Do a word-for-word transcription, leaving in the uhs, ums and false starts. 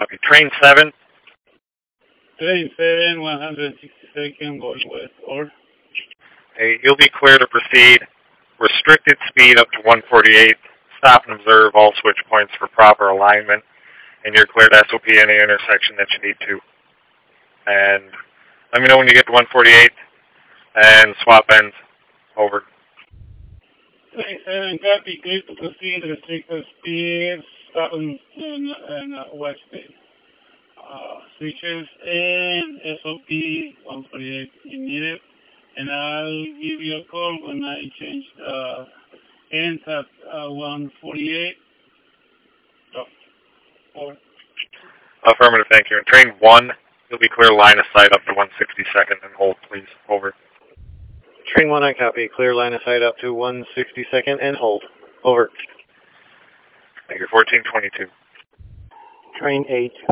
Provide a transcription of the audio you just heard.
Copy. Train seven. Train seven, one hundred sixty-second, going west, or? Hey, you'll be clear to proceed. Restricted speed up to one forty-eight. Stop and observe all switch points for proper alignment. And you're cleared S O P any intersection that you need to. And let me know when you get to one forty-eight. And swap ends. Over. Train seven, copy, clear to proceed, restricted speed, stop and, and, and uh, west speed. Uh, switches and S O P one forty-eight you need it. And I'll give you a call when I change the ends at uh, one forty-eight. So, over. Affirmative, thank you. And train one, you'll be clear line of sight up to one sixty-second and hold, please. Over. Train one, I copy. Clear line of sight up to one sixty-second and hold. Over. Thank you. fourteen twenty-two. Train eight.